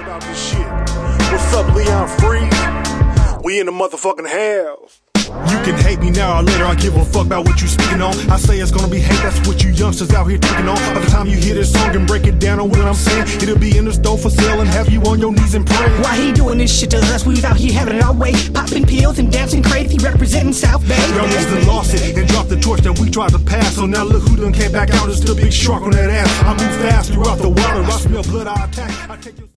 about this shit. What's up, Leon Freeze? We in the motherfucking house. You can hate me now or later, I give a fuck about what you speaking on. I say it's gonna be hate, that's what you youngsters out here taking on. By the time you hear this song and break it down on what I'm saying, it'll be in the store for sale and have you on your knees and praying. Why he doing this shit to us? We was out here having it our way, popping pills and dancing crazy, representing South Bay. Y'all niggas done lost it and dropped the torch that we tried to pass. So now look who done came back out, it's the big shark on that ass. I move fast throughout the water, I smell blood, I attack.